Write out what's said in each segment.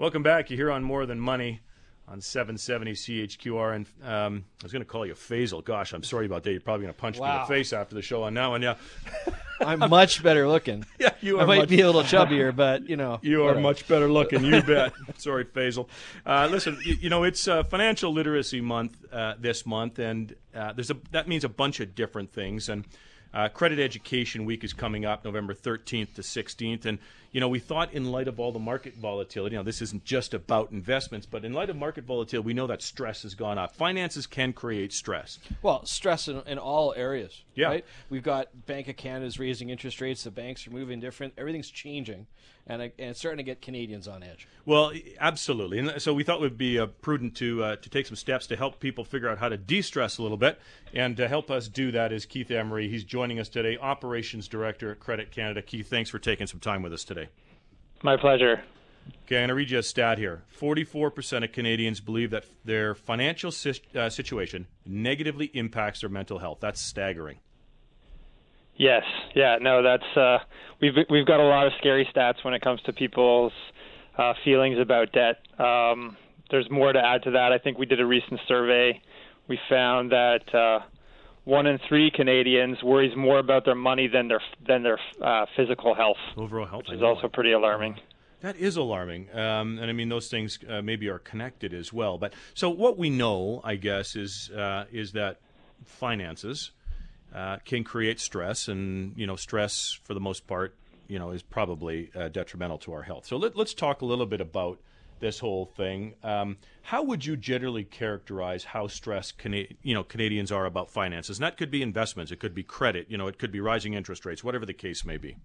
Welcome back. You're here on More Than Money on 770 CHQR. And I was going to call you Faisal. Gosh, I'm sorry about that. You're probably going to punch me in the face after the show on that one. Yeah. I'm much better looking. Yeah, you are. I might be a little chubbier, but, you know. You are much better looking, you bet. Sorry, Faisal. Listen, it's Financial Literacy Month this month, and that means a bunch of different things. And Credit Education Week is coming up November 13th to 16th. And, we thought in light of all the market volatility, this isn't just about investments, but in light of market volatility, we know that stress has gone up. Finances can create stress. Well, stress in all areas, yeah. Right? We've got Bank of Canada's raising interest rates. The banks are moving different. Everything's changing, and it's starting to get Canadians on edge. Well, absolutely. And so we thought it would be prudent to take some steps to help people figure out how to de-stress a little bit. And to help us do that is Keith Emery. He's joining us today, Operations Director at Credit Canada. Keith, thanks for taking some time with us today. My pleasure. Okay, I'm going to read you a stat here. 44% of Canadians believe that their financial situation negatively impacts their mental health. That's staggering. Yes. Yeah, no, that's we've got a lot of scary stats when it comes to people's feelings about debt. There's more to add to that. I think we did a recent survey. We found that 1 in 3 Canadians worries more about their money than their physical health. Overall health, which is also pretty alarming. That is alarming, and those things maybe are connected as well. But so what we know, I guess, is that finances can create stress, and stress for the most part, is probably detrimental to our health. So let's talk a little bit about this whole thing. How would you generally characterize how stressed Canadians are about finances? And that could be investments, it could be credit, it could be rising interest rates, whatever the case may be.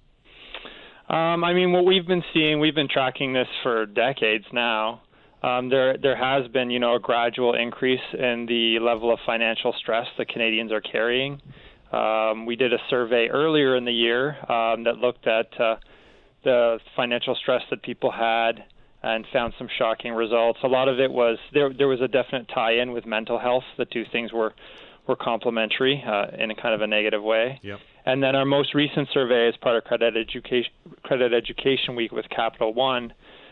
What we've been seeing, we've been tracking this for decades now. There has been, a gradual increase in the level of financial stress that Canadians are carrying. We did a survey earlier in the year that looked at the financial stress that people had and found some shocking results. A lot of it was there was a definite tie-in with mental health. The two things were complementary in a kind of a negative way. Yep. And then our most recent survey as part of Credit Education Week with Capital One,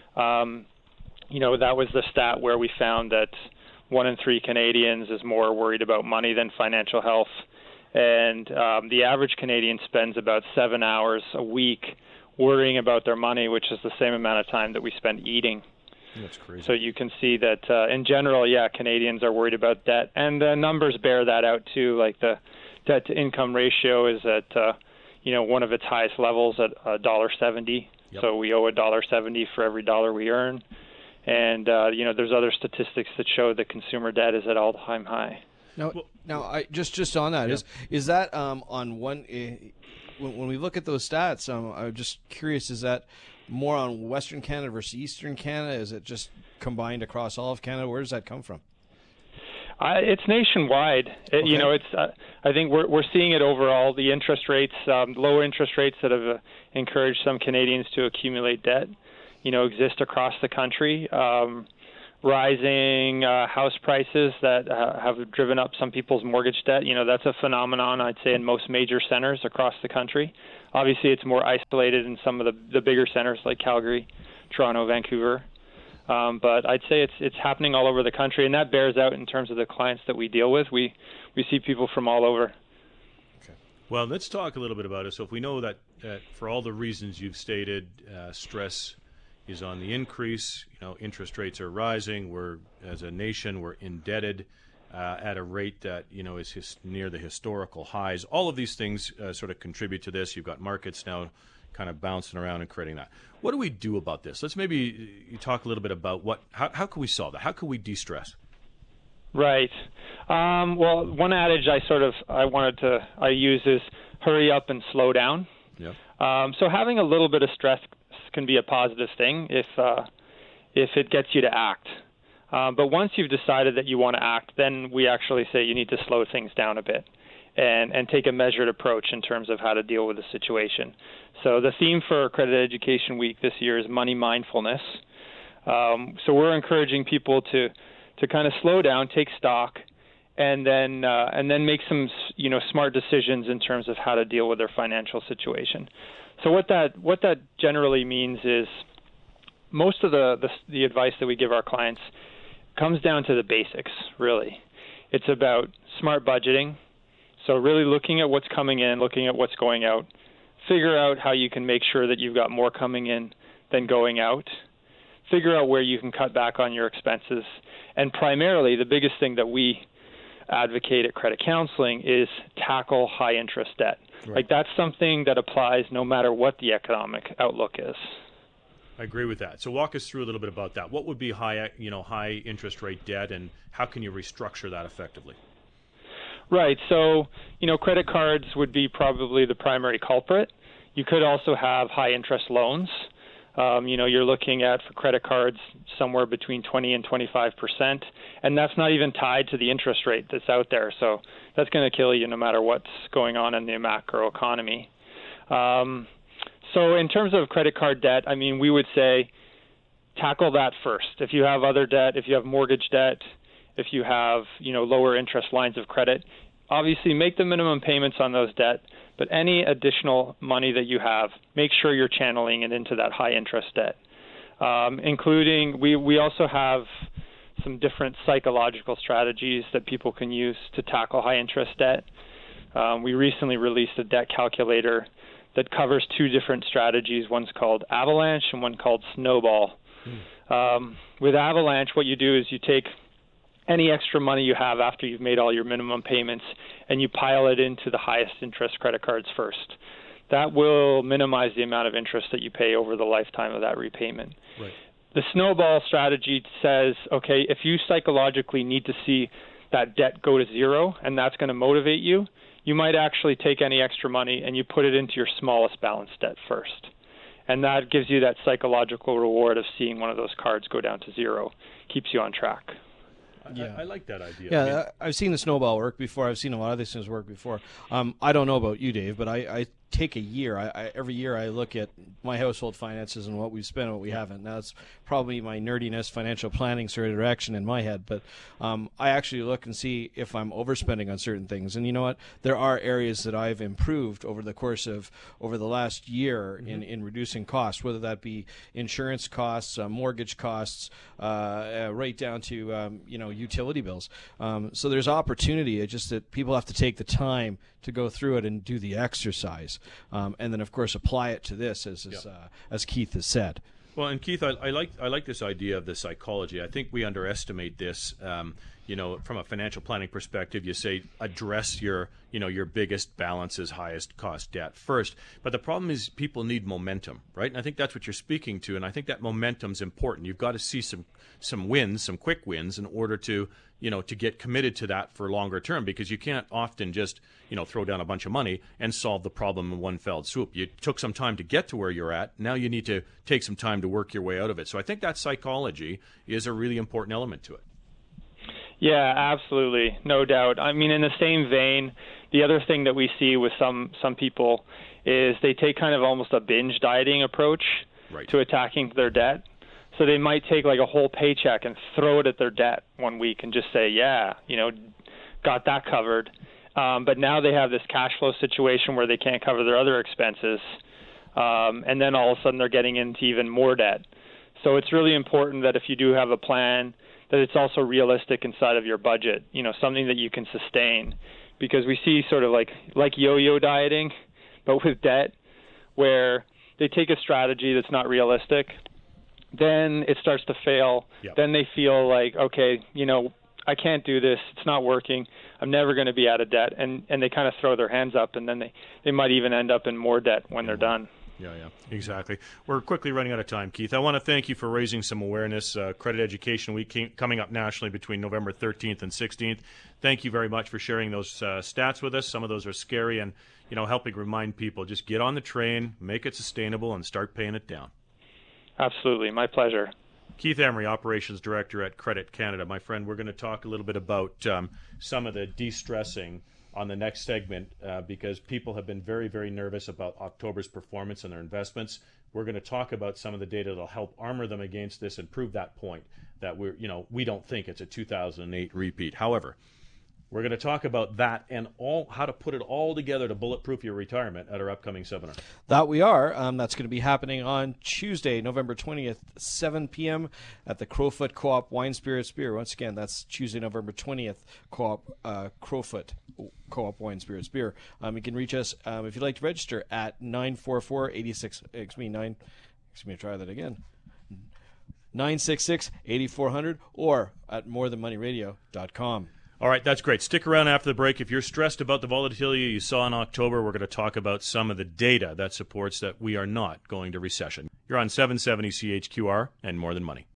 that was the stat where we found that 1 in 3 Canadians is more worried about money than financial health. And the average Canadian spends about 7 hours a week worrying about their money, which is the same amount of time that we spend eating. That's crazy. So you can see that in general, Canadians are worried about debt. And the numbers bear that out too, like the debt-to-income ratio is at, one of its highest levels at $1.70. Yep. So we owe $1.70 for every dollar we earn. And, there's other statistics that show that consumer debt is at all-time high. Now, I just on that, is that on one when we look at those stats, I'm just curious, is that more on Western Canada versus Eastern Canada? Is it just combined across all of Canada? Where does that come from? It's nationwide. Okay. I think we're seeing it overall. The interest rates, low interest rates that have encouraged some Canadians to accumulate debt, exist across the country. Rising house prices that have driven up some people's mortgage debt. That's a phenomenon, I'd say, in most major centers across the country. Obviously, it's more isolated in some of the bigger centers like Calgary, Toronto, Vancouver. But I'd say it's happening all over the country, and that bears out in terms of the clients that we deal with. We see people from all over. Okay. Well, let's talk a little bit about it. So if we know that for all the reasons you've stated, stress is on the increase, interest rates are rising, as a nation, we're indebted at a rate that, is near the historical highs. All of these things sort of contribute to this. You've got markets now kind of bouncing around and creating that. What do we do about this? Let's maybe you talk a little bit about how can we solve that? How can we de-stress? Right. Well, one adage I use is hurry up and slow down. Yeah. So having a little bit of stress can be a positive thing if it gets you to act. But once you've decided that you want to act, then we actually say you need to slow things down a bit and take a measured approach in terms of how to deal with the situation. So the theme for Credit Education Week this year is money mindfulness. So we're encouraging people to kind of slow down, take stock, and then make some smart decisions in terms of how to deal with their financial situation. So what that generally means is most of the advice that we give our clients comes down to the basics, really. It's about smart budgeting. So really looking at what's coming in, looking at what's going out, figure out how you can make sure that you've got more coming in than going out, figure out where you can cut back on your expenses, and primarily the biggest thing that we advocate at Credit Counseling is tackle high interest debt. Right. Like that's something that applies no matter what the economic outlook is. I agree with that. So walk us through a little bit about that. What would be high interest rate debt, and how can you restructure that effectively? Right. So, credit cards would be probably the primary culprit. You could also have high interest loans. You're looking at, for credit cards, somewhere between 20 and 25%, and that's not even tied to the interest rate that's out there. So that's going to kill you no matter what's going on in the macro economy. So in terms of credit card debt, we would say tackle that first. If you have other debt, if you have mortgage debt, if you have, lower interest lines of credit, obviously make the minimum payments on those debt, but any additional money that you have, make sure you're channeling it into that high interest debt. Including, we also have some different psychological strategies that people can use to tackle high interest debt. We recently released a debt calculator that covers two different strategies. One's called Avalanche and one called Snowball. With Avalanche, what you do is you take any extra money you have after you've made all your minimum payments and you pile it into the highest interest credit cards first. That will minimize the amount of interest that you pay over the lifetime of that repayment. Right. The Snowball strategy says, okay, if you psychologically need to see that debt go to zero and that's going to motivate you, you might actually take any extra money and you put it into your smallest balance debt first. And that gives you that psychological reward of seeing one of those cards go down to zero. Keeps you on track. I like that idea. Yeah, I've seen the Snowball work before. I've seen a lot of these things work before. I don't know about you, Dave, but I take a year. Every year I look at my household finances and what we've spent and what we haven't. Now, it's probably my nerdiness, financial planning sort of direction in my head, but I actually look and see if I'm overspending on certain things. And you know what? There are areas that I've improved over the course of over the last year in reducing costs, whether that be insurance costs, mortgage costs, right down to utility bills. So there's opportunity. It's just that people have to take the time to go through it and do the exercise, and then of course apply it to this, as Keith has said. Well, and Keith, I like this idea of the psychology. I think we underestimate this. From a financial planning perspective, you say address your biggest balances, highest cost debt first. But the problem is people need momentum, right? And I think that's what you're speaking to. And I think that momentum's important. You've got to see some wins, some quick wins, in order to get committed to that for longer term, because you can't often just throw down a bunch of money and solve the problem in one fell swoop. You took some time to get to where you're at. Now you need to take some time to work your way out of it. So I think that psychology is a really important element to it. Yeah, absolutely. No doubt. In the same vein, the other thing that we see with some people is they take kind of almost a binge dieting approach to attacking their debt. So they might take like a whole paycheck and throw it at their debt one week and just say, got that covered. But now they have this cash flow situation where they can't cover their other expenses. And then all of a sudden they're getting into even more debt. So it's really important that if you do have a plan, that it's also realistic inside of your budget, something that you can sustain. Because we see sort of like yo-yo dieting, but with debt, where they take a strategy that's not realistic, then it starts to fail. Yep. Then they feel like, okay, I can't do this. It's not working. I'm never going to be out of debt. And they kind of throw their hands up, and then they might even end up in more debt when they're done. Yeah, exactly. We're quickly running out of time, Keith. I want to thank you for raising some awareness. Credit Education Week coming up nationally between November 13th and 16th. Thank you very much for sharing those stats with us. Some of those are scary, and helping remind people, just get on the train, make it sustainable, and start paying it down. Absolutely. My pleasure. Keith Emery, Operations Director at Credit Canada. My friend, we're going to talk a little bit about some of the de-stressing on the next segment because people have been very, very nervous about October's performance and their investments. We're going to talk about some of the data that will help armor them against this and prove that point that we don't think it's a 2008 repeat. However, We're going to talk about that and how to put it all together to bulletproof your retirement at our upcoming seminar. That we are. That's going to be happening on Tuesday, November 20th, 7 p.m. at the Crowfoot Co-op Wine Spirits Beer. Once again, that's Tuesday, November 20th, Crowfoot Co-op Wine Spirits Beer. You can reach us if you'd like to register at 966-8400 or at morethanmoneyradio.com. All right, that's great. Stick around after the break. If you're stressed about the volatility you saw in October, we're going to talk about some of the data that supports that we are not going to recession. You're on 770 CHQR and More Than Money.